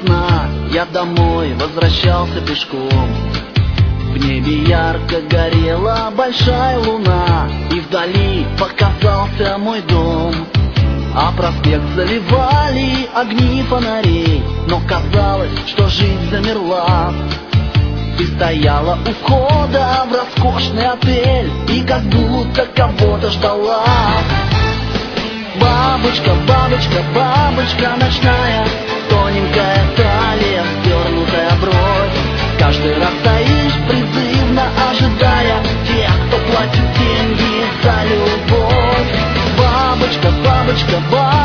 весна, я домой возвращался пешком. В небе ярко горела большая луна, и вдали показался мой дом. А проспект заливали огни фонарей, но казалось, что жизнь замерла. Ты стояла у входа в роскошный отель и как будто кого-то ждала. Бабочка, бабочка, бабочка ночная, тоненькая талия, свернутая бровь. Каждый раз стоишь призывно, ожидая тех, кто платит деньги за любовь. Бабочка, бабочка, бабочка.